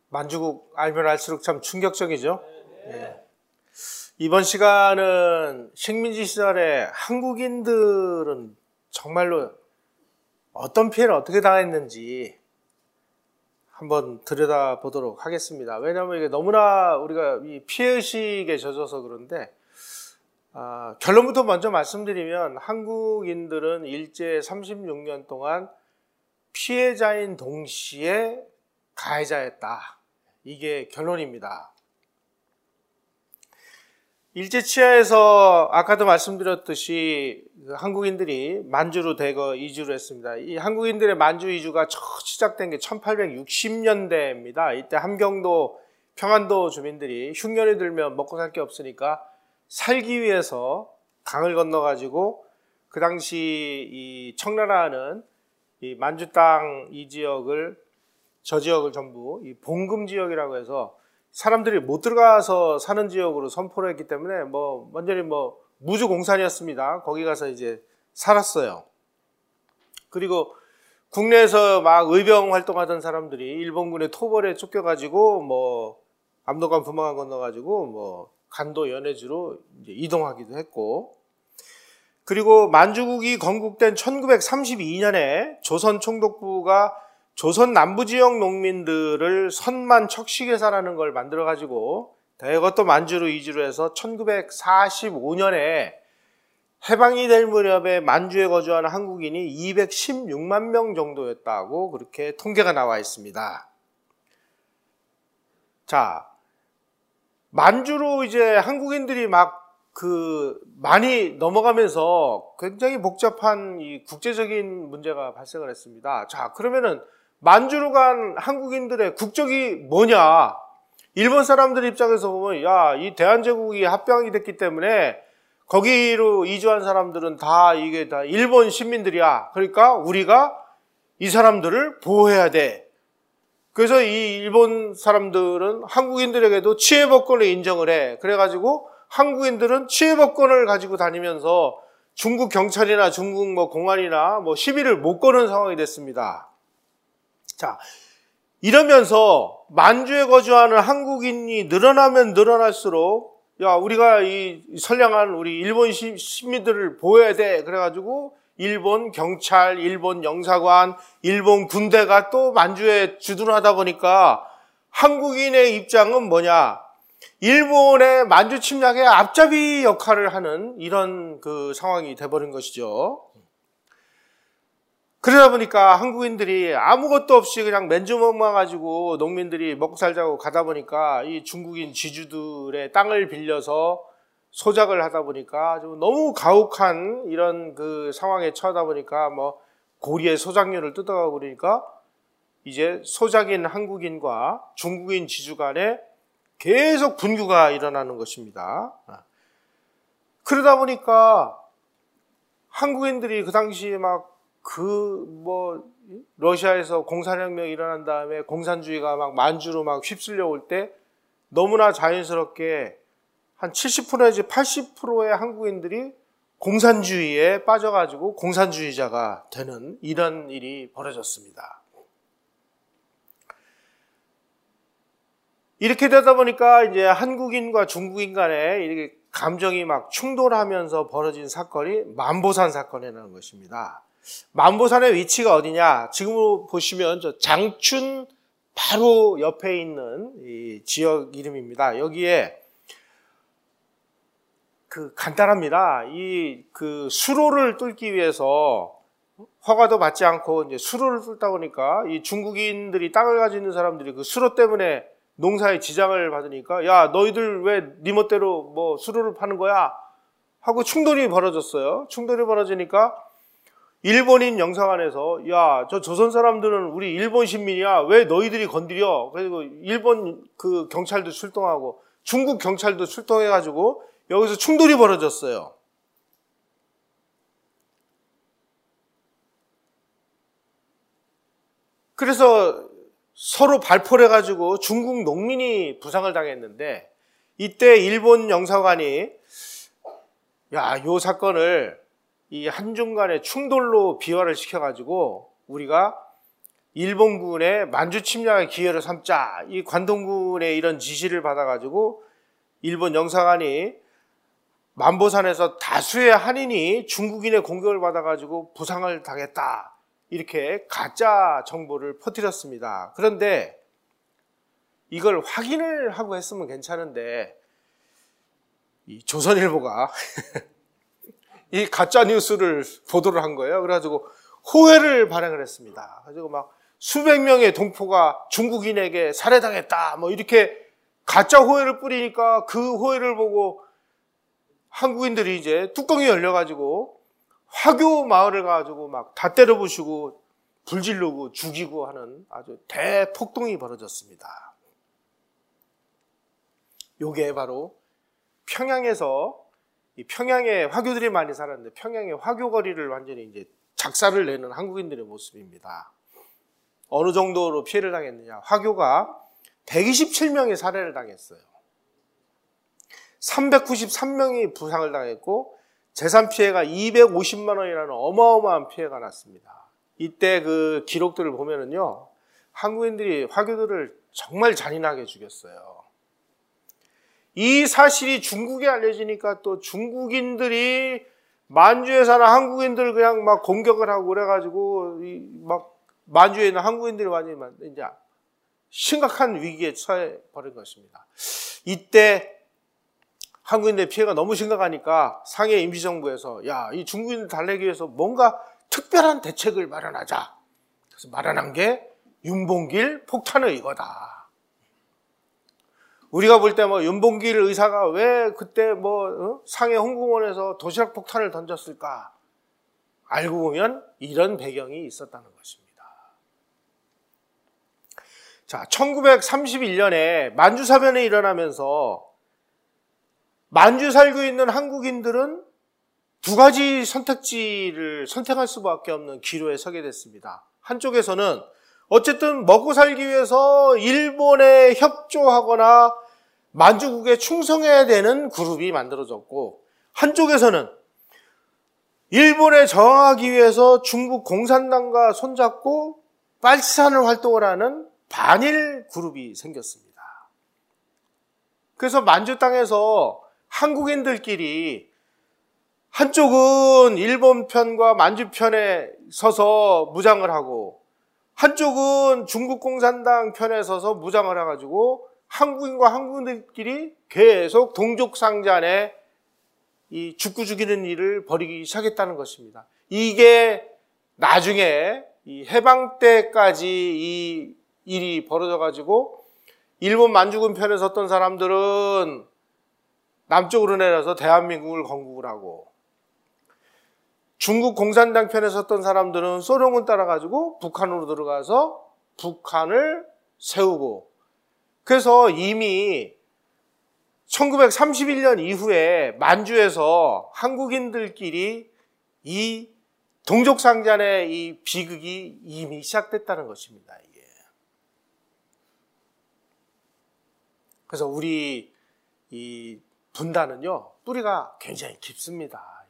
만주국 알면 알수록 참 충격적이죠. 예. 이번 시간은 식민지 시절에 한국인들은 정말로 어떤 피해를 어떻게 당했는지 한번 들여다보도록 하겠습니다. 왜냐하면 이게 너무나 우리가 이 피해의식에 젖어서 그런데 결론부터 먼저 말씀드리면 한국인들은 일제 36년 동안 피해자인 동시에 가해자였다. 이게 결론입니다. 일제 치하에서 아까도 말씀드렸듯이 한국인들이 만주로 대거 이주를 했습니다. 이 한국인들의 만주 이주가 시작된 게 1860년대입니다. 이때 함경도, 평안도 주민들이 흉년이 들면 먹고 살 게 없으니까 살기 위해서 강을 건너가지고 그 당시 이 청나라는 이 만주 땅 이 지역을, 저 지역을 전부 이 봉금 지역이라고 해서 사람들이 못 들어가서 사는 지역으로 선포를 했기 때문에 완전히 무주공산이었습니다. 거기 가서 이제 살았어요. 그리고 국내에서 막 의병 활동하던 사람들이 일본군의 토벌에 쫓겨가지고 압록강 부마강 건너가지고 간도 연해주로 이제 이동하기도 했고, 그리고 만주국이 건국된 1932년에 조선 총독부가 조선 남부지역 농민들을 선만 척식회사라는 걸 만들어가지고 대거 또 만주로 이주를 해서 1945년에 해방이 될 무렵에 만주에 거주하는 한국인이 216만 명 정도였다고 그렇게 통계가 나와 있습니다. 자, 만주로 이제 한국인들이 많이 넘어가면서 굉장히 복잡한 이 국제적인 문제가 발생을 했습니다. 자, 그러면은 만주로 간 한국인들의 국적이 뭐냐? 일본 사람들 입장에서 보면, 이 대한제국이 합병이 됐기 때문에 거기로 이주한 사람들은 이게 다 일본 시민들이야. 그러니까 우리가 이 사람들을 보호해야 돼. 그래서 이 일본 사람들은 한국인들에게도 치해법권을 인정을 해. 그래가지고 한국인들은 치해법권을 가지고 다니면서 중국 경찰이나 중국 공안이나 시비를 못 거는 상황이 됐습니다. 자, 이러면서 만주에 거주하는 한국인이 늘어나면 늘어날수록 우리가 이 선량한 우리 일본 시민들을 보호해야 돼. 그래가지고 일본 경찰, 일본 영사관, 일본 군대가 또 만주에 주둔하다 보니까 한국인의 입장은 뭐냐? 일본의 만주 침략의 앞잡이 역할을 하는 이런 상황이 돼버린 것이죠. 그러다 보니까 한국인들이 아무것도 없이 그냥 맨주먹만 가지고 농민들이 먹고 살자고 가다 보니까 이 중국인 지주들의 땅을 빌려서 소작을 하다 보니까 좀 너무 가혹한 이런 상황에 처하다 보니까 고리에 소작료를 뜯어가고 그러니까 이제 소작인 한국인과 중국인 지주 간에 계속 분규가 일어나는 것입니다. 그러다 보니까 한국인들이 그 당시에 러시아에서 공산혁명이 일어난 다음에 공산주의가 만주로 휩쓸려 올 때 너무나 자연스럽게 한 70% 내지 80%의 한국인들이 공산주의에 빠져가지고 공산주의자가 되는 이런 일이 벌어졌습니다. 이렇게 되다 보니까 이제 한국인과 중국인 간에 이렇게 감정이 충돌하면서 벌어진 사건이 만보산 사건이라는 것입니다. 만보산의 위치가 어디냐? 지금 보시면 저 장춘 바로 옆에 있는 이 지역 이름입니다. 여기에 간단합니다. 수로를 뚫기 위해서 허가도 받지 않고 이제 수로를 뚫다 보니까 이 중국인들이 땅을 가지고 있는 사람들이 그 수로 때문에 농사에 지장을 받으니까 너희들 왜 네 멋대로 수로를 파는 거야? 하고 충돌이 벌어졌어요. 충돌이 벌어지니까 일본인 영사관에서 저 조선 사람들은 우리 일본 시민이야. 왜 너희들이 건드려? 그리고 일본 경찰도 출동하고 중국 경찰도 출동해가지고 여기서 충돌이 벌어졌어요. 그래서 서로 발포를 해가지고 중국 농민이 부상을 당했는데 이때 일본 영사관이 요 사건을 이 한중 간의 충돌로 비화를 시켜가지고 우리가 일본군의 만주 침략의 기회를 삼자, 이 관동군의 이런 지시를 받아가지고 일본 영사관이 만보산에서 다수의 한인이 중국인의 공격을 받아가지고 부상을 당했다, 이렇게 가짜 정보를 퍼뜨렸습니다. 그런데 이걸 확인을 하고 했으면 괜찮은데 이 조선일보가 이 가짜 뉴스를 보도를 한 거예요. 그래가지고 호해를 발행을 했습니다. 그래가지고 막 수백 명의 동포가 중국인에게 살해당했다, 뭐 이렇게 가짜 호해를 뿌리니까 그 호해를 보고 한국인들이 이제 뚜껑이 열려가지고 화교 마을을 가지고 막 다 때려부시고 불지르고 죽이고 하는 아주 대폭동이 벌어졌습니다. 요게 바로 평양에서, 이 평양에 화교들이 많이 살았는데 평양의 화교거리를 완전히 이제 작사를 내는 한국인들의 모습입니다. 어느 정도로 피해를 당했느냐? 화교가 127명이 살해를 당했어요. 393명이 부상을 당했고 재산 피해가 250만 원이라는 어마어마한 피해가 났습니다. 이때 그 기록들을 보면은요, 한국인들이 화교들을 정말 잔인하게 죽였어요. 이 사실이 중국에 알려지니까 또 중국인들이 만주에 사는 한국인들을 그냥 막 공격을 하고 그래가지고 막 만주에 있는 한국인들이 완전히 이제 심각한 위기에 처해 버린 것입니다. 이때 한국인들의 피해가 너무 심각하니까 상해 임시정부에서 야, 이 중국인을 달래기 위해서 뭔가 특별한 대책을 마련하자. 그래서 마련한 게 윤봉길 폭탄의 의거다. 우리가 볼 때 뭐 윤봉길 의사가 왜 그때 상해 홍공원에서 도시락 폭탄을 던졌을까? 알고 보면 이런 배경이 있었다는 것입니다. 자, 1931년에 만주사변이 일어나면서 만주 살고 있는 한국인들은 두 가지 선택지를 선택할 수밖에 없는 기로에 서게 됐습니다. 한쪽에서는 어쨌든 먹고 살기 위해서 일본에 협조하거나 만주국에 충성해야 되는 그룹이 만들어졌고, 한쪽에서는 일본에 저항하기 위해서 중국 공산당과 손잡고 빨치산을 활동을 하는 반일 그룹이 생겼습니다. 그래서 만주 땅에서 한국인들끼리 한쪽은 일본 편과 만주 편에 서서 무장을 하고 한쪽은 중국 공산당 편에 서서 무장을 해가지고 한국인과 한국인들끼리 계속 동족상잔에 이 죽고 죽이는 일을 벌이기 시작했다는 것입니다. 이게 나중에 이 해방 때까지 이 일이 벌어져가지고 일본 만주군 편에 섰던 사람들은 남쪽으로 내려서 대한민국을 건국을 하고, 중국 공산당 편에 섰던 사람들은 소련군 따라가지고 북한으로 들어가서 북한을 세우고, 그래서 이미 1931년 이후에 만주에서 한국인들끼리 이 동족상잔의 이 비극이 이미 시작됐다는 것입니다. 이게. 그래서 우리 이 분단은요, 뿌리가 굉장히 깊습니다.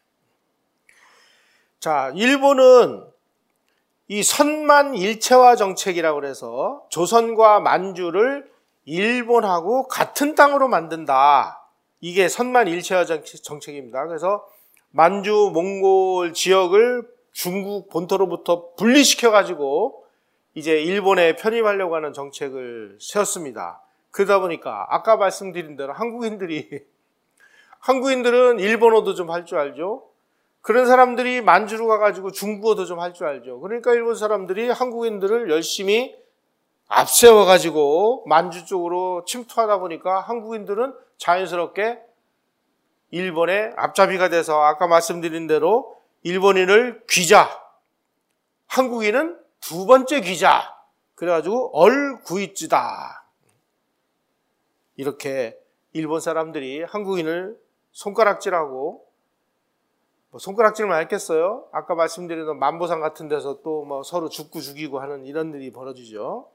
자, 일본은 이 선만 일체화 정책이라고 해서 조선과 만주를 일본하고 같은 땅으로 만든다. 이게 선만 일체화 정책입니다. 그래서 만주, 몽골 지역을 중국 본토로부터 분리시켜가지고 이제 일본에 편입하려고 하는 정책을 세웠습니다. 그러다 보니까 아까 말씀드린 대로 한국인들은 일본어도 좀 할 줄 알죠. 그런 사람들이 만주로 가가지고 중국어도 좀 할 줄 알죠. 그러니까 일본 사람들이 한국인들을 열심히 앞세워가지고 만주 쪽으로 침투하다 보니까 한국인들은 자연스럽게 일본의 앞잡이가 돼서 아까 말씀드린 대로 일본인을 귀자, 한국인은 두 번째 귀자, 그래가지고 얼구이찌다. 이렇게 일본 사람들이 한국인을 손가락질하고, 손가락질만 했겠어요? 아까 말씀드린 만보산 같은 데서 또 서로 죽고 죽이고 하는 이런 일이 벌어지죠.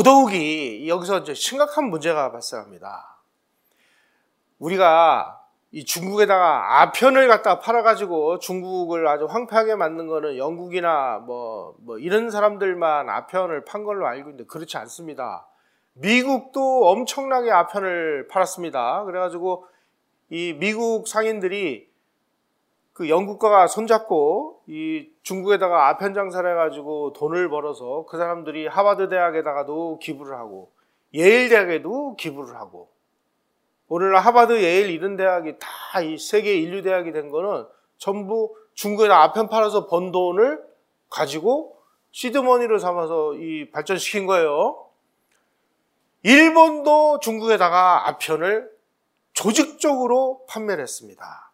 더더욱이 여기서 이제 심각한 문제가 발생합니다. 우리가 이 중국에다가 아편을 갖다 팔아가지고 중국을 아주 황폐하게 만든 거는 영국이나 뭐 이런 사람들만 아편을 판 걸로 알고 있는데 그렇지 않습니다. 미국도 엄청나게 아편을 팔았습니다. 그래가지고 이 미국 상인들이 그 영국과 손잡고 이 중국에다가 아편 장사를 해가지고 돈을 벌어서 그 사람들이 하버드 대학에다가도 기부를 하고 예일 대학에도 기부를 하고, 오늘날 하버드, 예일 이런 대학이 다 이 세계 인류 대학이 된 거는 전부 중국에다 아편 팔아서 번 돈을 가지고 시드머니를 삼아서 이 발전시킨 거예요. 일본도 중국에다가 아편을 조직적으로 판매를 했습니다.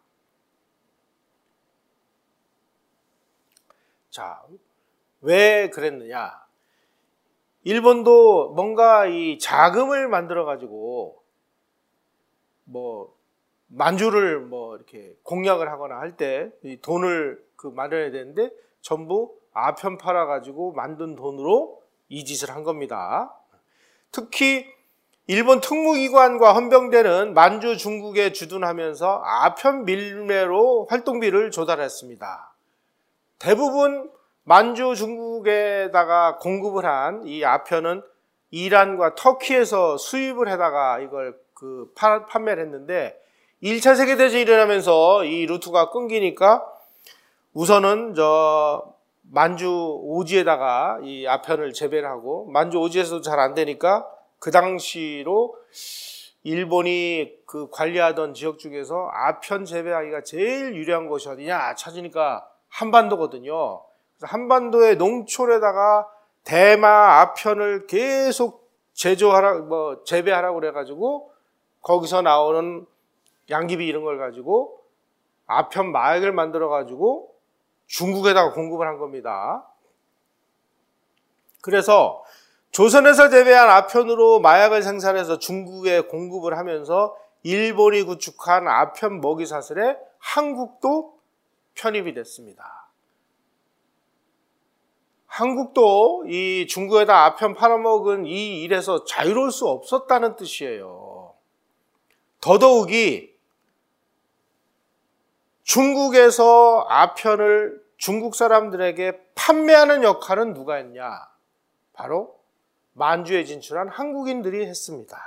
자, 왜 그랬느냐? 일본도 뭔가 이 자금을 만들어 가지고 만주를 이렇게 공략을 하거나 할 때 이 돈을 마련해야 되는데 전부 아편 팔아 가지고 만든 돈으로 이 짓을 한 겁니다. 특히 일본 특무기관과 헌병대는 만주 중국에 주둔하면서 아편 밀매로 활동비를 조달했습니다. 대부분 만주 중국에다가 공급을 한 이 아편은 이란과 터키에서 수입을 해다가 이걸 판매를 했는데 1차 세계대전이 일어나면서 이 루트가 끊기니까 우선은 만주 오지에다가 이 아편을 재배를 하고, 만주 오지에서도 잘 안 되니까 그 당시로 일본이 관리하던 지역 중에서 아편 재배하기가 제일 유리한 곳이 어디냐 찾으니까 한반도거든요. 그래서 한반도의 농촌에다가 대마 아편을 계속 재배하라고 그래가지고 거기서 나오는 양귀비 이런 걸 가지고 아편 마약을 만들어가지고 중국에다가 공급을 한 겁니다. 그래서 조선에서 재배한 아편으로 마약을 생산해서 중국에 공급을 하면서 일본이 구축한 아편 먹이사슬에 한국도 편입이 됐습니다. 한국도 이 중국에다 아편 팔아먹은 이 일에서 자유로울 수 없었다는 뜻이에요. 더더욱이 중국에서 아편을 중국 사람들에게 판매하는 역할은 누가 했냐? 바로 만주에 진출한 한국인들이 했습니다.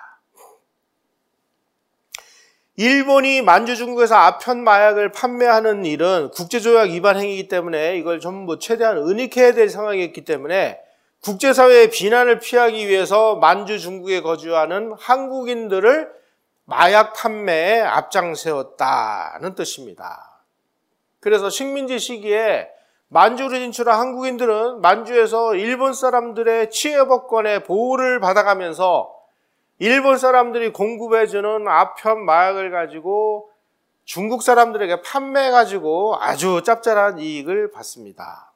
일본이 만주 중국에서 아편 마약을 판매하는 일은 국제조약 위반 행위이기 때문에 이걸 전부 최대한 은닉해야 될 상황이었기 때문에 국제사회의 비난을 피하기 위해서 만주 중국에 거주하는 한국인들을 마약 판매에 앞장세웠다는 뜻입니다. 그래서 식민지 시기에 만주로 진출한 한국인들은 만주에서 일본 사람들의 치해법권의 보호를 받아가면서 일본 사람들이 공급해주는 아편 마약을 가지고 중국 사람들에게 판매해가지고 아주 짭짤한 이익을 받습니다.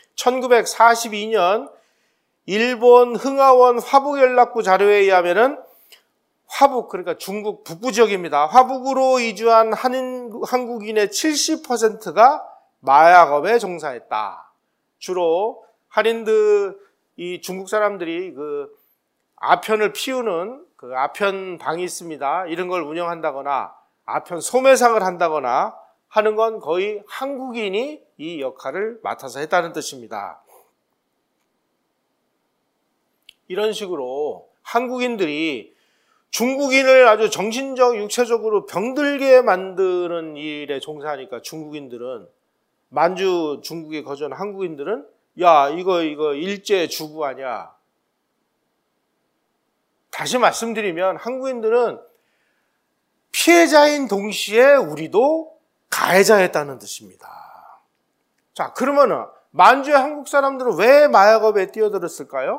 1942년 일본 흥하원 화북연락부 자료에 의하면은 화북, 그러니까 중국 북부 지역입니다. 화북으로 이주한 한국인의 70%가 마약업에 종사했다. 주로 한인들, 이 중국 사람들이 아편을 피우는 아편 방이 있습니다. 이런 걸 운영한다거나 아편 소매상을 한다거나 하는 건 거의 한국인이 이 역할을 맡아서 했다는 뜻입니다. 이런 식으로 한국인들이 중국인을 아주 정신적, 육체적으로 병들게 만드는 일에 종사하니까 중국인들은, 만주 중국에 거주하는 한국인들은 야, 이거 일제 주부 아니야. 다시 말씀드리면 한국인들은 피해자인 동시에 우리도 가해자였다는 뜻입니다. 자, 그러면은 만주의 한국 사람들은 왜 마약업에 뛰어들었을까요?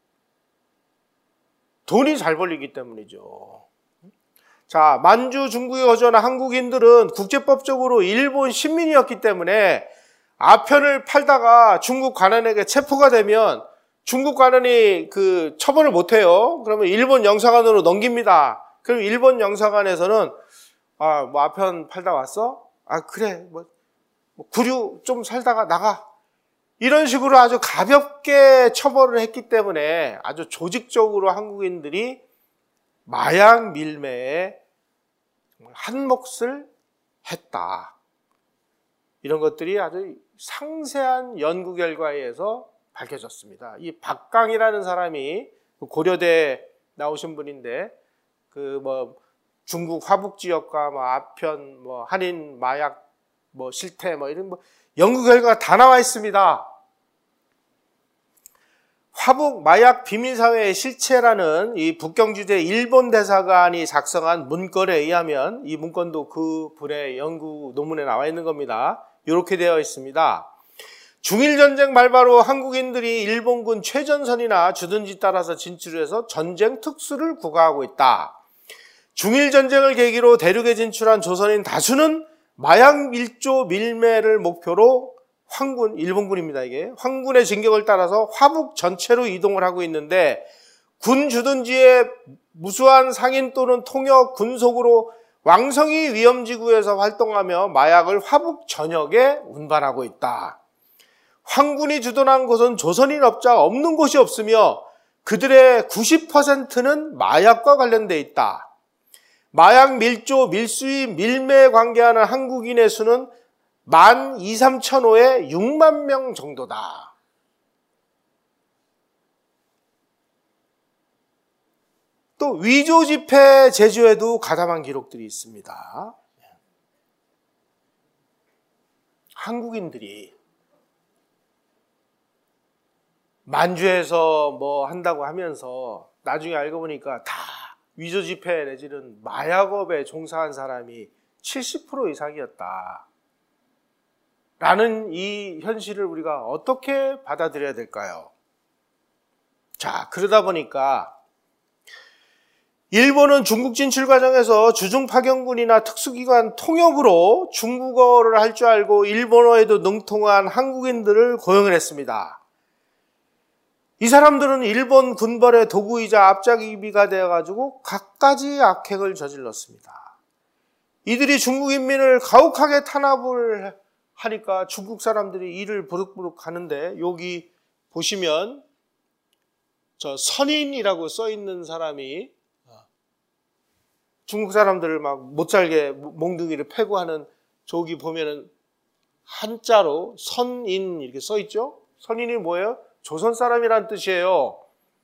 돈이 잘 벌리기 때문이죠. 자, 만주 중국에 거주하는 한국인들은 국제법적으로 일본 시민이었기 때문에 아편을 팔다가 중국 관원에게 체포가 되면 중국 관원이 처벌을 못해요. 그러면 일본 영사관으로 넘깁니다. 그럼 일본 영사관에서는 아편 팔다 왔어? 그래, 구류 좀 살다가 나가. 이런 식으로 아주 가볍게 처벌을 했기 때문에 아주 조직적으로 한국인들이 마약 밀매에 한 몫을 했다. 이런 것들이 아주 상세한 연구 결과에 의해서 밝혀졌습니다. 이 박강이라는 사람이 고려대 나오신 분인데 중국 화북 지역과 아편 한인 마약 실태 이런 연구 결과가 다 나와 있습니다. 화북 마약 비밀사회의 실체라는 이 북경 주재 일본 대사관이 작성한 문건에 의하면, 이 문건도 그 분의 연구 논문에 나와 있는 겁니다. 이렇게 되어 있습니다. 중일전쟁 발바로 한국인들이 일본군 최전선이나 주둔지 따라서 진출해서 전쟁 특수를 구가하고 있다. 중일전쟁을 계기로 대륙에 진출한 조선인 다수는 마약 밀조 밀매를 목표로 일본군입니다. 이게 황군의 진격을 따라서 화북 전체로 이동을 하고 있는데, 군 주둔지의 무수한 상인 또는 통역 군속으로 왕성이 위험지구에서 활동하며 마약을 화북 전역에 운반하고 있다. 황군이 주둔한 곳은 조선인 업자가 없는 곳이 없으며 그들의 90%는 마약과 관련돼 있다. 마약 밀조, 밀수입, 밀매에 관계하는 한국인의 수는 12,300에 6만 명 정도다. 또 위조 지폐 제조에도 가담한 기록들이 있습니다. 한국인들이 만주에서 한다고 하면서 나중에 알고 보니까 다 위조 지폐 내지는 마약업에 종사한 사람이 70% 이상이었다. 라는 이 현실을 우리가 어떻게 받아들여야 될까요? 자, 그러다 보니까 일본은 중국 진출 과정에서 주중 파견군이나 특수기관 통역으로 중국어를 할 줄 알고 일본어에도 능통한 한국인들을 고용을 했습니다. 이 사람들은 일본 군벌의 도구이자 앞잡이가 되어가지고 갖가지 악행을 저질렀습니다. 이들이 중국 인민을 가혹하게 탄압을 하니까 중국 사람들이 이를 부룩부룩 하는데, 여기 보시면 저 선인이라고 써있는 사람이 중국 사람들을 막 못살게 몽둥이를 패고 하는, 저기 보면은 한자로 선인 이렇게 써있죠? 선인이 뭐예요? 조선 사람이란 뜻이에요.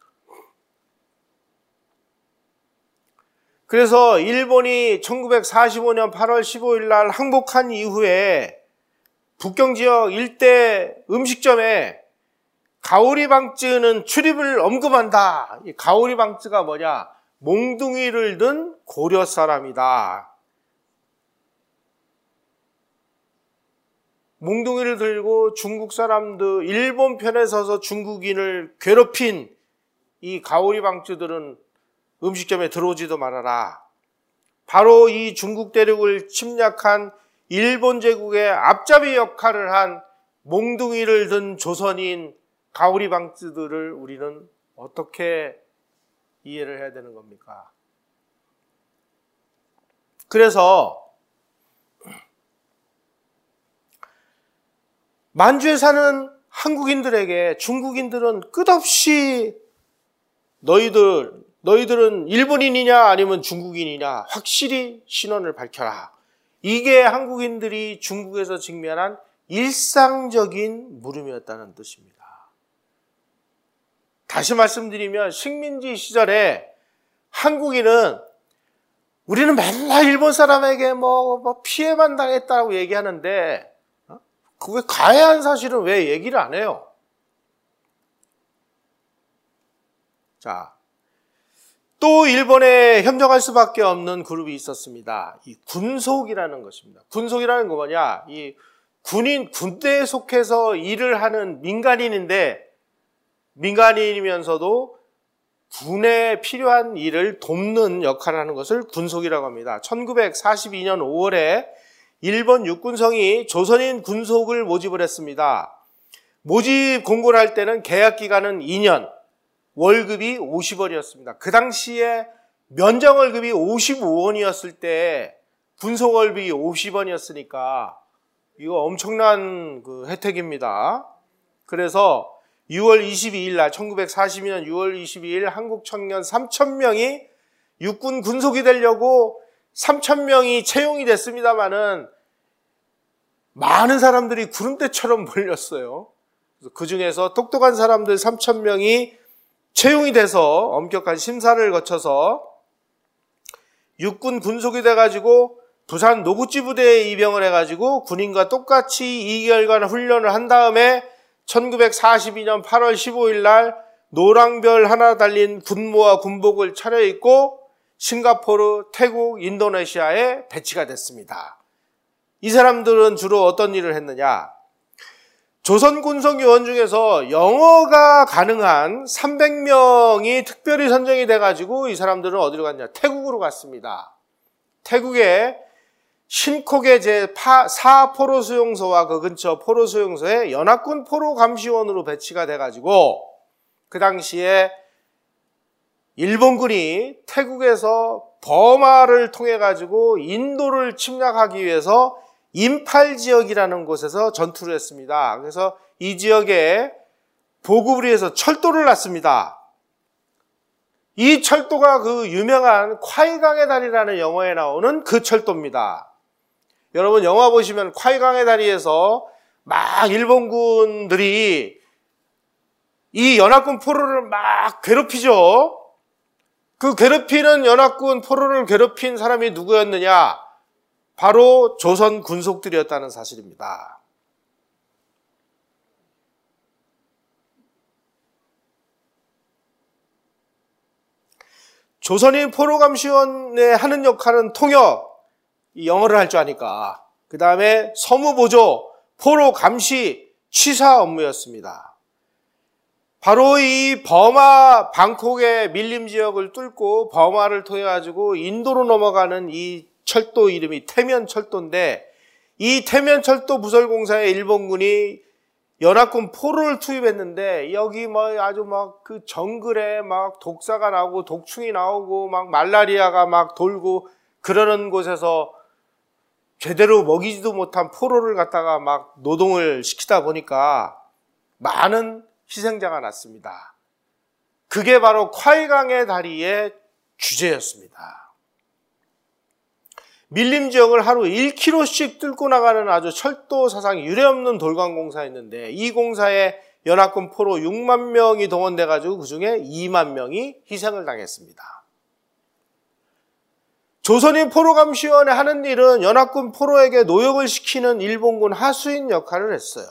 그래서 일본이 1945년 8월 15일 날 항복한 이후에 북경 지역 일대 음식점에 가오리방쯔는 출입을 엄금한다. 이 가오리방쯔가 뭐냐? 몽둥이를 든 고려 사람이다. 몽둥이를 들고 중국 사람들, 일본 편에 서서 중국인을 괴롭힌 이 가오리방쯔들은 음식점에 들어오지도 말아라. 바로 이 중국 대륙을 침략한 일본 제국의 앞잡이 역할을 한 몽둥이를 든 조선인 가오리방쯔들을 우리는 어떻게 이해를 해야 되는 겁니까? 그래서 만주에 사는 한국인들에게 중국인들은 끝없이 너희들은 일본인이냐 아니면 중국인이냐 확실히 신원을 밝혀라. 이게 한국인들이 중국에서 직면한 일상적인 물음이었다는 뜻입니다. 다시 말씀드리면 식민지 시절에 한국인은 우리는 맨날 일본 사람에게 피해만 당했다고 얘기하는데 그 왜 가해한 사실은 왜 얘기를 안 해요? 자, 또 일본에 협력할 수밖에 없는 그룹이 있었습니다. 이 군속이라는 것입니다. 군속이라는 거 뭐냐? 이 군대에 속해서 일을 하는 민간인인데, 민간인이면서도 군에 필요한 일을 돕는 역할을 하는 것을 군속이라고 합니다. 1942년 5월에 일본 육군성이 조선인 군속을 모집을 했습니다. 모집 공고를 할 때는 계약 기간은 2년, 월급이 50원이었습니다. 그 당시에 면정 월급이 55원이었을 때 군속 월급이 50원이었으니까 이거 엄청난 혜택입니다. 그래서 6월 22일 날 1942년 6월 22일 한국 청년 3,000명이 육군 군속이 되려고 3,000명이 채용이 됐습니다마는 많은 사람들이 구름대처럼 몰렸어요. 그 중에서 똑똑한 사람들 3,000명이 채용이 돼서 엄격한 심사를 거쳐서 육군 군속이 돼가지고 부산 노구찌 부대에 입영을 해가지고 군인과 똑같이 2개월간 훈련을 한 다음에 1942년 8월 15일 날 노랑별 하나 달린 군무와 군복을 차려입고 싱가포르, 태국, 인도네시아에 배치가 됐습니다. 이 사람들은 주로 어떤 일을 했느냐? 조선 군속 요원 중에서 영어가 가능한 300명이 특별히 선정이 돼가지고 이 사람들은 어디로 갔냐? 태국으로 갔습니다. 태국의 신콕의 제4 포로 수용소와 그 근처 포로 수용소에 연합군 포로 감시원으로 배치가 돼가지고 그 당시에 일본군이 태국에서 버마를 통해 가지고 인도를 침략하기 위해서 임팔 지역이라는 곳에서 전투를 했습니다. 그래서 이 지역에 보급을 위해서 철도를 놨습니다. 이 철도가 그 유명한 콰이강의 다리라는 영화에 나오는 그 철도입니다. 여러분 영화 보시면 콰이강의 다리에서 막 일본군들이 이 연합군 포로를 막 괴롭히죠. 그 괴롭히는 연합군 포로를 괴롭힌 사람이 누구였느냐? 바로 조선 군속들이었다는 사실입니다. 조선인 포로감시원에 하는 역할은 통역, 영어를 할 줄 아니까. 그 다음에 서무보조, 포로감시, 취사 업무였습니다. 바로 이 버마 방콕의 밀림 지역을 뚫고 버마를 통해 가지고 인도로 넘어가는 이 철도 이름이 태면철도인데 이 태면철도 부설공사에 일본군이 연합군 포로를 투입했는데 여기 아주 그 정글에 막 독사가 나오고 독충이 나오고 막 말라리아가 막 돌고 그러는 곳에서 제대로 먹이지도 못한 포로를 갖다가 막 노동을 시키다 보니까 많은 희생자가 났습니다. 그게 바로 콰이강의 다리의 주제였습니다. 밀림 지역을 하루 1km씩 뚫고 나가는 아주 철도 사상 유례없는 돌관공사였는데 이 공사에 연합군 포로 6만 명이 동원돼가지고 그 중에 2만 명이 희생을 당했습니다. 조선인 포로감시원에 하는 일은 연합군 포로에게 노역을 시키는 일본군 하수인 역할을 했어요.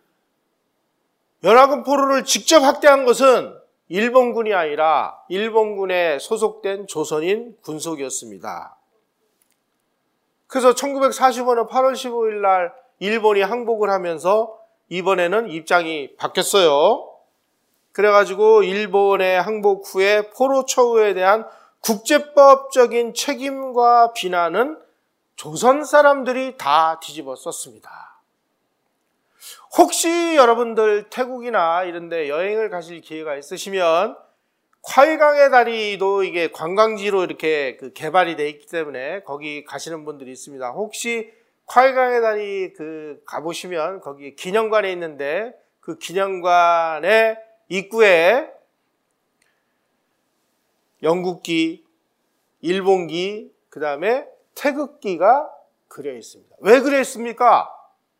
연합군 포로를 직접 학대한 것은 일본군이 아니라 일본군에 소속된 조선인 군속이었습니다. 그래서 1945년 8월 15일 날 일본이 항복을 하면서 이번에는 입장이 바뀌었어요. 그래가지고 일본의 항복 후에 포로 처우에 대한 국제법적인 책임과 비난은 조선 사람들이 다 뒤집어 썼습니다. 혹시 여러분들 태국이나 이런 데 여행을 가실 기회가 있으시면 콰이강의 다리도 이게 관광지로 이렇게 개발이 돼 있기 때문에 거기 가시는 분들이 있습니다. 혹시 콰이강의 다리 가보시면 거기 기념관에 있는데 그 기념관의 입구에 영국기, 일본기, 그 다음에 태극기가 그려 있습니다. 왜 그려 있습니까?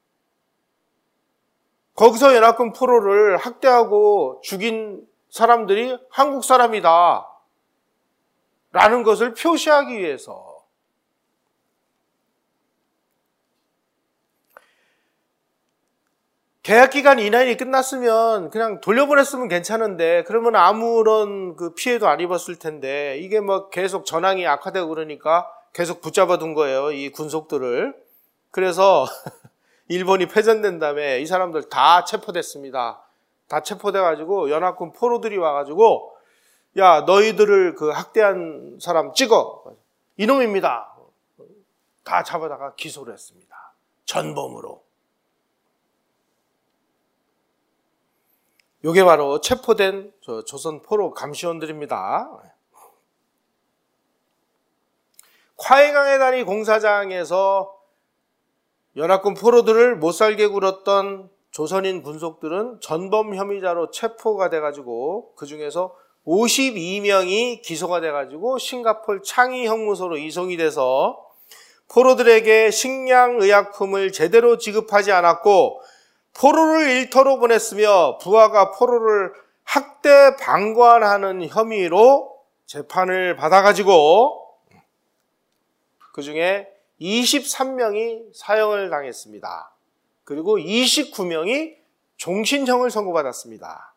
거기서 연합군 포로를 학대하고 죽인 사람들이 한국 사람이다 라는 것을 표시하기 위해서. 계약기간 이내에 끝났으면 그냥 돌려보냈으면 괜찮은데 그러면 아무런 피해도 안 입었을 텐데 이게 계속 전황이 악화되고 그러니까 계속 붙잡아 둔 거예요, 이 군속들을. 그래서 일본이 패전된 다음에 이 사람들 다 체포됐습니다. 다 체포돼가지고 연합군 포로들이 와가지고 야 너희들을 학대한 사람 찍어, 이놈입니다. 다 잡아다가 기소를 했습니다. 전범으로. 요게 바로 체포된 조선 포로 감시원들입니다. 콰이강의 다리 공사장에서 연합군 포로들을 못살게 굴었던 조선인 군속들은 전범 혐의자로 체포가 돼가지고 그 중에서 52명이 기소가 돼가지고 싱가포르 창의 형무소로 이송이 돼서 포로들에게 식량의약품을 제대로 지급하지 않았고 포로를 일터로 보냈으며 부하가 포로를 학대 방관하는 혐의로 재판을 받아가지고 그 중에 23명이 사형을 당했습니다. 그리고 29명이 종신형을 선고받았습니다.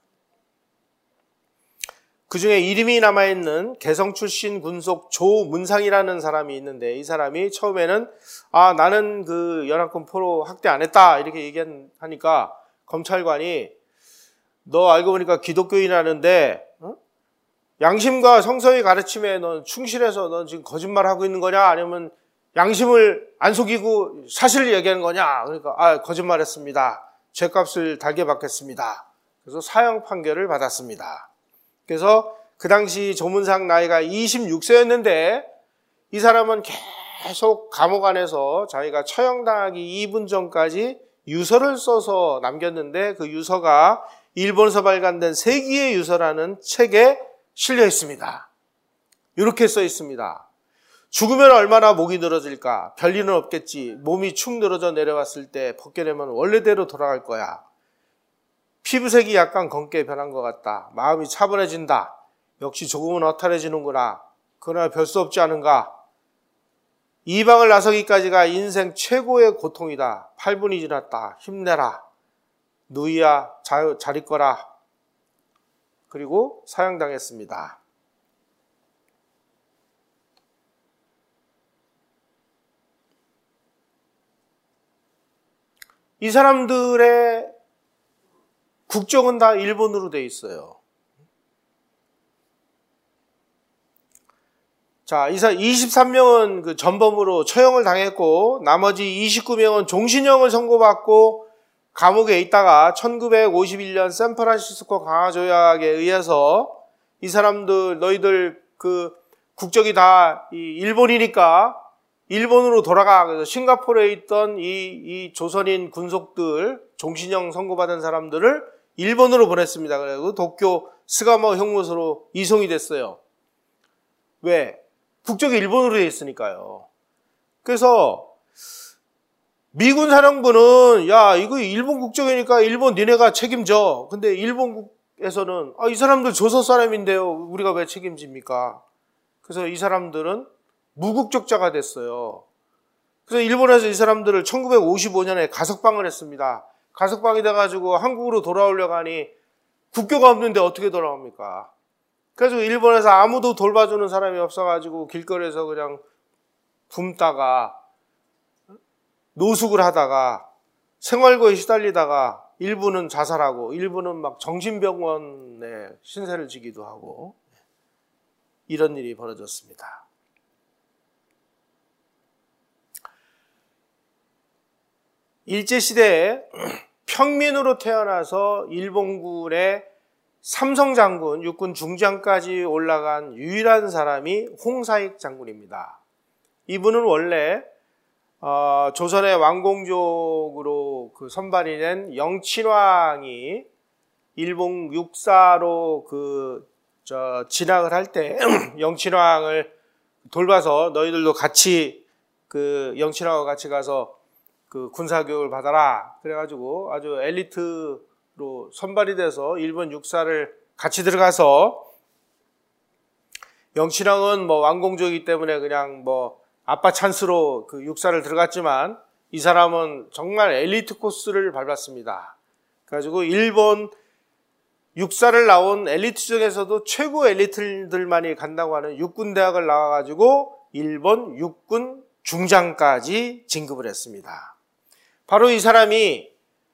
그 중에 이름이 남아있는 개성 출신 군속 조문상이라는 사람이 있는데 이 사람이 처음에는 나는 그 연합군 포로 학대 안 했다 이렇게 얘기하니까 검찰관이 너 알고 보니까 기독교인이라는데 양심과 성서의 가르침에 넌 충실해서 넌 지금 거짓말하고 있는 거냐 아니면 양심을 안 속이고 사실을 얘기하는 거냐 그러니까 거짓말했습니다. 죄값을 달게 받겠습니다. 그래서 사형 판결을 받았습니다. 그래서 그 당시 조문상 나이가 26세였는데 이 사람은 계속 감옥 안에서 자기가 처형당하기 2분 전까지 유서를 써서 남겼는데 그 유서가 일본에서 발간된 세기의 유서라는 책에 실려 있습니다. 이렇게 써 있습니다. 죽으면 얼마나 목이 늘어질까? 별일은 없겠지. 몸이 축 늘어져 내려왔을 때 벗겨내면 원래대로 돌아갈 거야. 피부색이 약간 검게 변한 것 같다. 마음이 차분해진다. 역시 조금은 허탈해지는구나. 그러나 별 수 없지 않은가. 이방을 나서기까지가 인생 최고의 고통이다. 8분이 지났다. 힘내라. 누이야 잘 있거라. 그리고 사형당했습니다. 이 사람들의 국적은 다 일본으로 돼 있어요. 자, 23명은 그 전범으로 처형을 당했고 나머지 29명은 종신형을 선고받고 감옥에 있다가 1951년 샌프란시스코 강화조약에 의해서 이 사람들 너희들 그 국적이 다 일본이니까 일본으로 돌아가. 그래서 싱가포르에 있던 이 조선인 군속들 종신형 선고받은 사람들을 일본으로 보냈습니다. 그래서 도쿄 스가모 형무소로 이송이 됐어요. 왜? 국적이 일본으로 돼 있으니까요. 그래서 미군 사령부는 야 이거 일본 국적이니까 일본 니네가 책임져. 근데 일본에서는 이 사람들 조선 사람인데요. 우리가 왜 책임집니까? 그래서 이 사람들은 무국적자가 됐어요. 그래서 일본에서 이 사람들을 1955년에 가석방을 했습니다. 가석방이 돼가지고 한국으로 돌아오려고 하니 국교가 없는데 어떻게 돌아옵니까? 그래서 일본에서 아무도 돌봐주는 사람이 없어가지고 길거리에서 그냥 굶다가 노숙을 하다가 생활고에 시달리다가 일부는 자살하고 일부는 막 정신병원에 신세를 지기도 하고 이런 일이 벌어졌습니다. 일제시대에 평민으로 태어나서 일본군의 삼성장군, 육군 중장까지 올라간 유일한 사람이 홍사익 장군입니다. 이분은 원래 조선의 왕공족으로 그 선발이 된 영친왕이 일본 육사로 진학을 할 때 영친왕을 돌봐서 너희들도 같이 그 영친왕과 같이 가서 그 군사교육을 받아라. 그래가지고 아주 엘리트로 선발이 돼서 일본 육사를 같이 들어가서 영친왕은 왕공족이기 때문에 그냥 아빠 찬스로 그 육사를 들어갔지만 이 사람은 정말 엘리트 코스를 밟았습니다. 그래가지고 일본 육사를 나온 엘리트 중에서도 최고 엘리트들만이 간다고 하는 육군대학을 나와가지고 일본 육군 중장까지 진급을 했습니다. 바로 이 사람이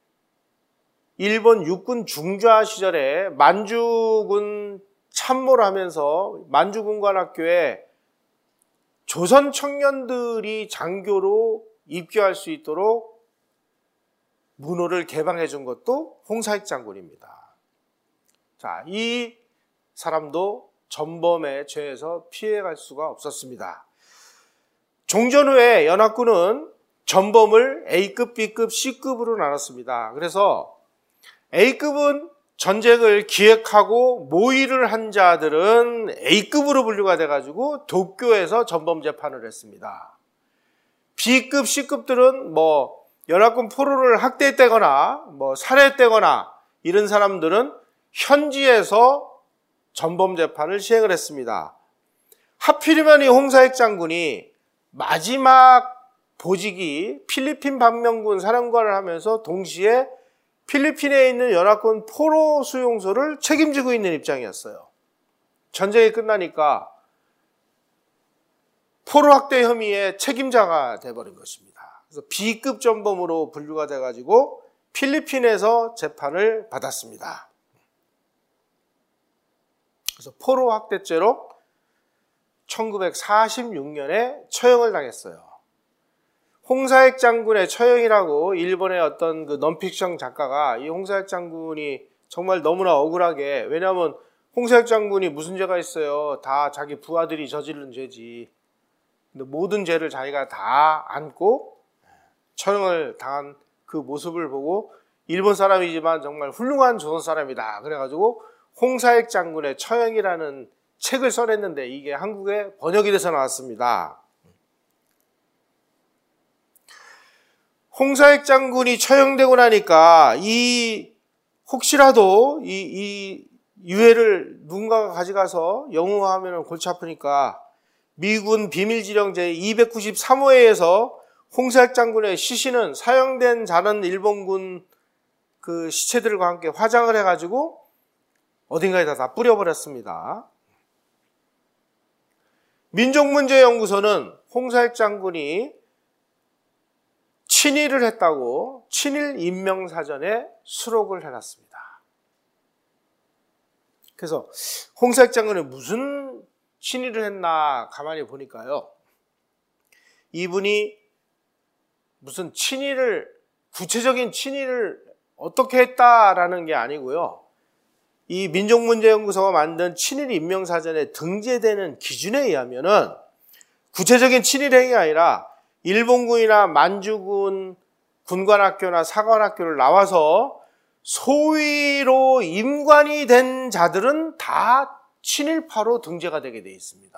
일본 육군 중좌 시절에 만주군 참모를 하면서 만주군관학교에 조선 청년들이 장교로 입교할 수 있도록 문호를 개방해 준 것도 홍사익 장군입니다. 자, 이 사람도 전범의 죄에서 피해갈 수가 없었습니다. 종전 후에 연합군은 전범을 A급, B급, C급으로 나눴습니다. 그래서 A급은 전쟁을 기획하고 모의를 한 자들은 A급으로 분류가 돼가지고 도쿄에서 전범 재판을 했습니다. B급, C급들은 연합군 포로를 학대했다거나 살해했다거나 이런 사람들은 현지에서 전범 재판을 시행을 했습니다. 하필이면 이 홍사익 장군이 마지막 보직이 필리핀 반면군 사령관을 하면서 동시에 필리핀에 있는 연합군 포로 수용소를 책임지고 있는 입장이었어요. 전쟁이 끝나니까 포로 학대 혐의의 책임자가 돼버린 것입니다. 그래서 B급 전범으로 분류가 돼가지고 필리핀에서 재판을 받았습니다. 그래서 포로 학대죄로 1946년에 처형을 당했어요. 홍사익 장군의 처형이라고 일본의 어떤 그 넌픽션 작가가 이 홍사익 장군이 정말 너무나 억울하게, 왜냐하면 홍사익 장군이 무슨 죄가 있어요? 다 자기 부하들이 저지른 죄지. 근데 모든 죄를 자기가 다 안고 처형을 당한 그 모습을 보고 일본 사람이지만 정말 훌륭한 조선 사람이다. 그래가지고 홍사익 장군의 처형이라는 책을 써냈는데 이게 한국에 번역이 돼서 나왔습니다. 홍사익 장군이 처형되고 나니까 혹시라도 이 유해를 누군가가 가져가서 영우하면 골치 아프니까 미군 비밀지령 제293호에서 홍사익 장군의 시신은 사형된 다른 일본군 그 시체들과 함께 화장을 해가지고 어딘가에다 다 뿌려버렸습니다. 민족문제연구소는 홍사익 장군이 친일을 했다고 친일 인명사전에 수록을 해놨습니다. 그래서 홍사익 장군이 무슨 친일을 했나 가만히 보니까요, 이분이 무슨 구체적인 친일을 어떻게 했다라는 게 아니고요, 이 민족문제연구소가 만든 친일 인명사전에 등재되는 기준에 의하면은 구체적인 친일 행위가 아니라 일본군이나 만주군 군관학교나 사관학교를 나와서 소위로 임관이 된 자들은 다 친일파로 등재가 되게 되어 있습니다.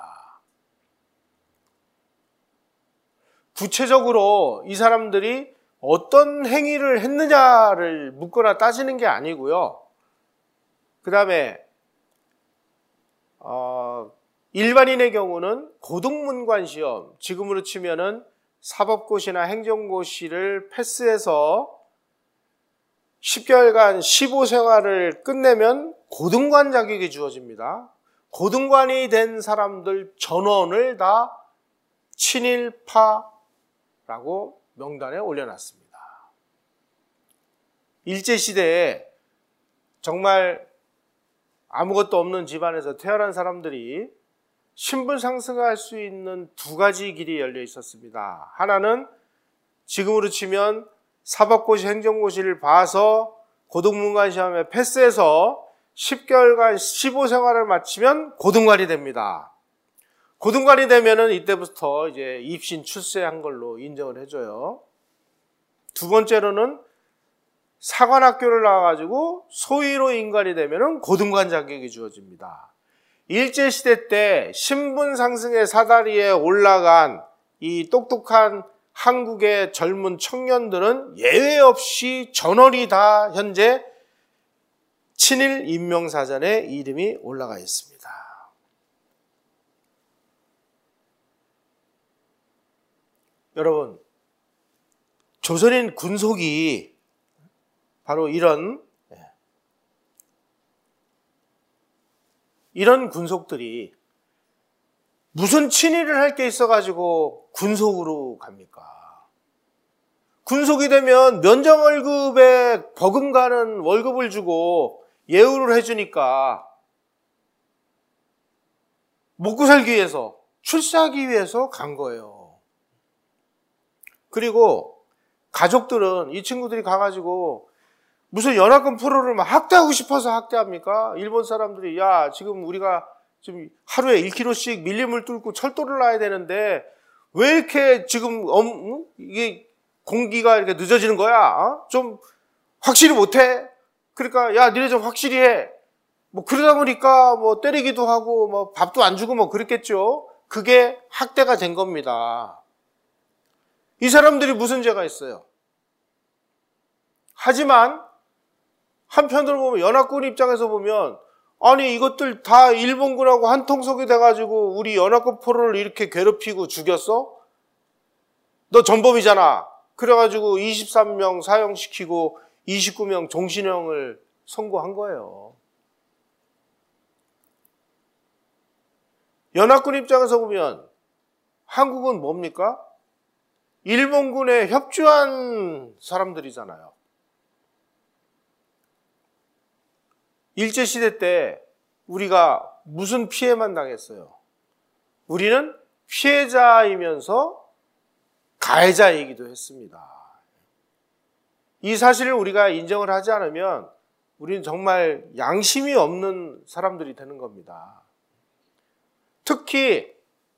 구체적으로 이 사람들이 어떤 행위를 했느냐를 묻거나 따지는 게 아니고요, 그 다음에 일반인의 경우는 고등문관 시험, 지금으로 치면은 사법고시나 행정고시를 패스해서 10개월간 15생활을 끝내면 고등관 자격이 주어집니다. 고등관이 된 사람들 전원을 다 친일파라고 명단에 올려놨습니다. 일제시대에 정말 아무것도 없는 집안에서 태어난 사람들이 신분 상승할 수 있는 두 가지 길이 열려 있었습니다. 하나는 지금으로 치면 사법고시, 행정고시를 봐서 고등문관 시험에 패스해서 10개월간 15생활을 마치면 고등관이 됩니다. 고등관이 되면은 이때부터 이제 입신 출세한 걸로 인정을 해줘요. 두 번째로는 사관학교를 나와가지고 소위로 임관이 되면은 고등관 자격이 주어집니다. 일제시대 때 신분 상승의 사다리에 올라간 이 똑똑한 한국의 젊은 청년들은 예외 없이 전원이 다 현재 친일 인명사전에 이름이 올라가 있습니다. 여러분, 조선인 군속이 바로 이런 군속들이 무슨 친일을 할 게 있어가지고 군속으로 갑니까? 군속이 되면 면정월급에 버금가는 월급을 주고 예우를 해주니까 먹고 살기 위해서, 출세하기 위해서 간 거예요. 그리고 가족들은 이 친구들이 가가지고 무슨 연합군 포로를 막 학대하고 싶어서 학대합니까? 일본 사람들이 야, 지금 우리가 지금 하루에 1km씩 밀림을 뚫고 철도를 놔야 되는데 왜 이렇게 지금 이게 공기가 이렇게 늦어지는 거야? 좀 확실히 못해? 그러니까 야 니네 좀 확실히 해. 뭐 그러다 보니까 뭐 때리기도 하고 뭐 밥도 안 주고 뭐 그랬겠죠. 그게 학대가 된 겁니다. 이 사람들이 무슨 죄가 있어요? 하지만 한편으로 보면 연합군 입장에서 보면 아니 이것들 다 일본군하고 한통속이 돼가지고 우리 연합군 포로를 이렇게 괴롭히고 죽였어? 너 전범이잖아. 그래가지고 23명 사형시키고 29명 종신형을 선고한 거예요. 연합군 입장에서 보면 한국은 뭡니까? 일본군에 협조한 사람들이잖아요. 일제시대 때 우리가 무슨 피해만 당했어요? 우리는 피해자이면서 가해자이기도 했습니다. 이 사실을 우리가 인정을 하지 않으면 우리는 정말 양심이 없는 사람들이 되는 겁니다. 특히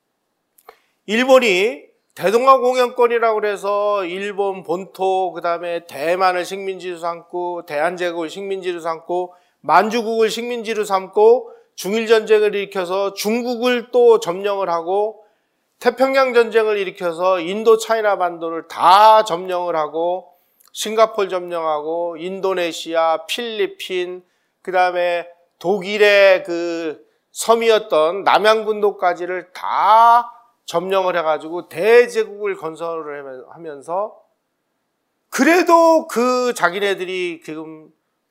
일본이 대동아공영권이라고 해서 일본 본토, 그 다음에 대만을 식민지로 삼고 대한제국을 식민지로 삼고 만주국을 식민지로 삼고 중일전쟁을 일으켜서 중국을 또 점령을 하고 태평양 전쟁을 일으켜서 인도 차이나 반도를 다 점령을 하고 싱가포르 점령하고 인도네시아, 필리핀, 그 다음에 독일의 그 섬이었던 남양분도까지를 다 점령을 해가지고 대제국을 건설을 하면서 그래도 그 자기네들이 지금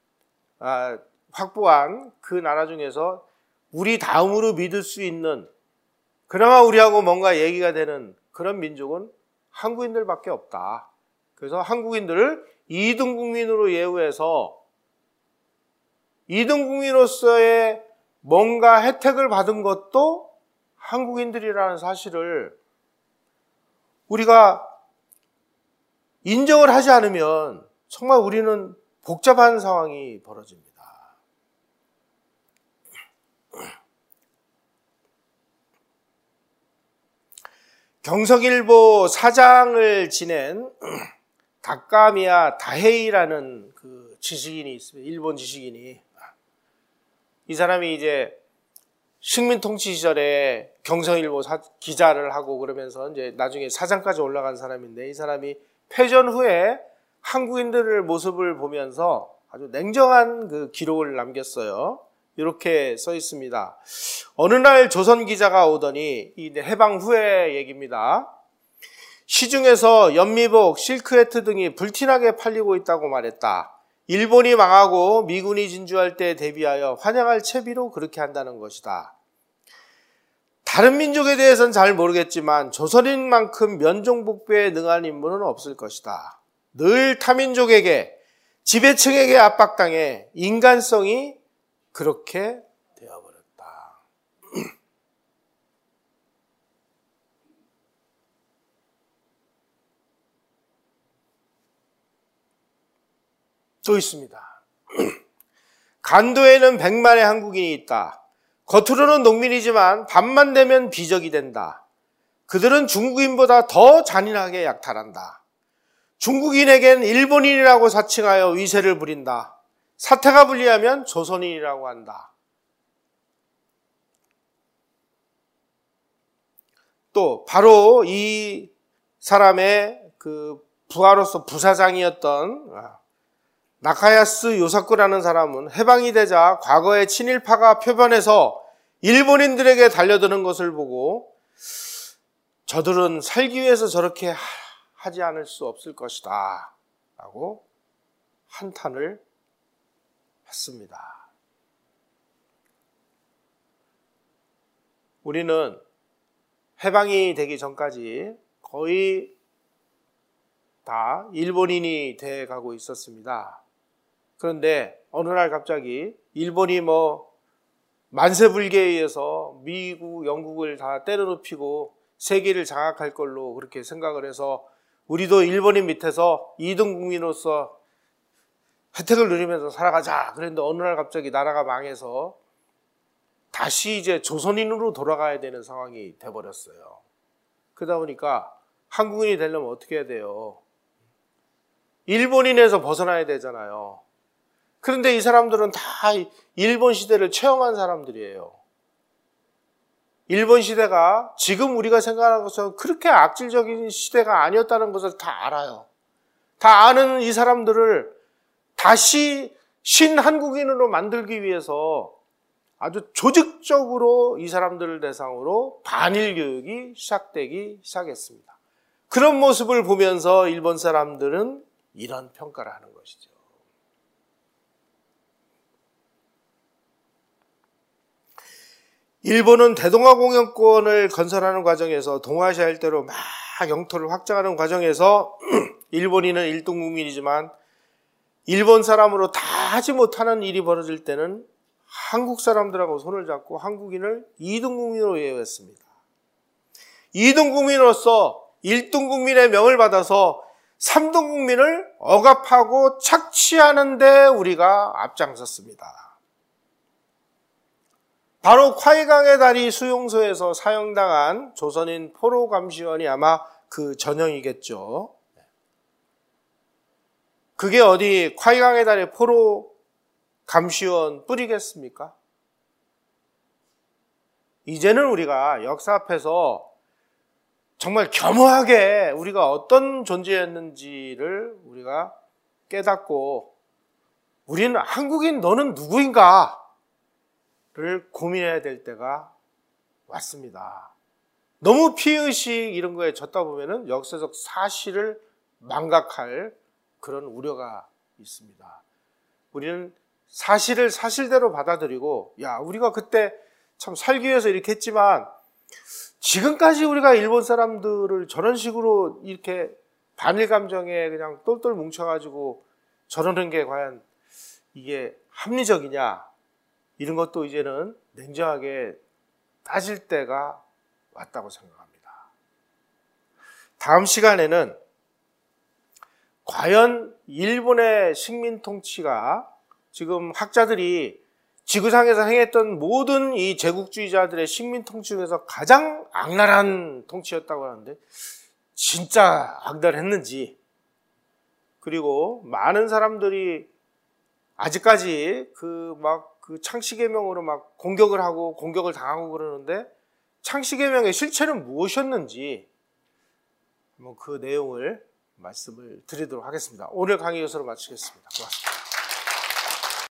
확보한 그 나라 중에서 우리 다음으로 믿을 수 있는 그나마 우리하고 뭔가 얘기가 되는 그런 민족은 한국인들밖에 없다. 그래서 한국인들을 2등 국민으로 예우해서 2등 국민으로서의 뭔가 혜택을 받은 것도 한국인들이라는 사실을 우리가 인정을 하지 않으면 정말 우리는 복잡한 상황이 벌어집니다. 경석일보 사장을 지낸 다카미야 다헤이라는 그 지식인이 있습니다. 일본 지식인이. 이 사람이 이제 식민통치 시절에 경성일보 기자를 하고 그러면서 이제 나중에 사장까지 올라간 사람인데, 이 사람이 패전 후에 한국인들의 모습을 보면서 아주 냉정한 그 기록을 남겼어요. 이렇게 써 있습니다. 어느 날 조선 기자가 오더니, 이 해방 후의 얘기입니다. 시중에서 연미복, 실크해트 등이 불티나게 팔리고 있다고 말했다. 일본이 망하고 미군이 진주할 때 대비하여 환영할 채비로 그렇게 한다는 것이다. 다른 민족에 대해서는 잘 모르겠지만 조선인만큼 면종복배에 능한 인물은 없을 것이다. 늘 타민족에게, 지배층에게 압박당해 인간성이 그렇게 되어버렸다. 또 있습니다. 간도에는 100만의 한국인이 있다. 겉으로는 농민이지만 밤만 되면 비적이 된다. 그들은 중국인보다 더 잔인하게 약탈한다. 중국인에겐 일본인이라고 사칭하여 위세를 부린다. 사태가 불리하면 조선인이라고 한다. 또 바로 이 사람의 그 부하로서 부사장이었던 나카야스 요사쿠라는 사람은 해방이 되자 과거의 친일파가 표변해서 일본인들에게 달려드는 것을 보고 저들은 살기 위해서 저렇게 하지 않을 수 없을 것이다 라고 한탄을 했습니다. 우리는 해방이 되기 전까지 거의 다 일본인이 돼 가고 있었습니다. 그런데 어느 날 갑자기 일본이 만세불기에 의해서 미국, 영국을 다 때려눕히고 세계를 장악할 걸로 그렇게 생각을 해서 우리도 일본인 밑에서 2등 국민으로서 혜택을 누리면서 살아가자. 그런데 어느 날 갑자기 나라가 망해서 다시 이제 조선인으로 돌아가야 되는 상황이 돼버렸어요. 그러다 보니까 한국인이 되려면 어떻게 해야 돼요? 일본인에서 벗어나야 되잖아요. 그런데 이 사람들은 다 일본 시대를 체험한 사람들이에요. 일본 시대가 지금 우리가 생각하는 것처럼 그렇게 악질적인 시대가 아니었다는 것을 다 알아요. 다 아는 이 사람들을 다시 신한국인으로 만들기 위해서 아주 조직적으로 이 반일 대상으로 반일 교육이 시작되기 시작했습니다. 그런 모습을 보면서 일본 사람들은 이런 평가를 하는 것이죠. 일본은 대동아공영권을 건설하는 과정에서 동아시아 일대로 막 영토를 확장하는 과정에서 일본인은 일등국민이지만 일본 사람으로 다 하지 못하는 일이 벌어질 때는 한국 사람들하고 손을 잡고 한국인을 2등국민으로 예우했습니다. 2등국민으로서 1등국민의 명을 받아서 3등국민을 억압하고 착취하는 데 우리가 앞장섰습니다. 바로 콰이강의 다리 수용소에서 사형당한 조선인 포로 감시원이 아마 그 전형이겠죠. 그게 어디 콰이강의 다리 포로 감시원 뿌리겠습니까? 이제는 우리가 역사 앞에서 정말 겸허하게 우리가 어떤 존재였는지를 우리가 깨닫고 우리는 한국인 너는 누구인가? 를 고민해야 될 때가 왔습니다. 너무 피의식 이런 거에 젖다 보면은 역사적 사실을 망각할 그런 우려가 있습니다. 우리는 사실을 사실대로 받아들이고, 야, 우리가 그때 참 살기 위해서 이렇게 했지만, 지금까지 우리가 일본 사람들을 저런 식으로 이렇게 반일 감정에 그냥 똘똘 뭉쳐가지고 저러는 게 과연 이게 합리적이냐? 이런 것도 이제는 냉정하게 따질 때가 왔다고 생각합니다. 다음 시간에는 과연 일본의 식민 통치가 지금 학자들이 지구상에서 행했던 모든 이 제국주의자들의 식민 통치 중에서 가장 악랄한 통치였다고 하는데 진짜 악랄했는지, 그리고 많은 사람들이 아직까지 그 창씨개명으로 막 공격을 하고 공격을 당하고 그러는데 창씨개명의 실체는 무엇이었는지 그 내용을 말씀을 드리도록 하겠습니다. 오늘 강의 이것으로 마치겠습니다. 고맙습니다.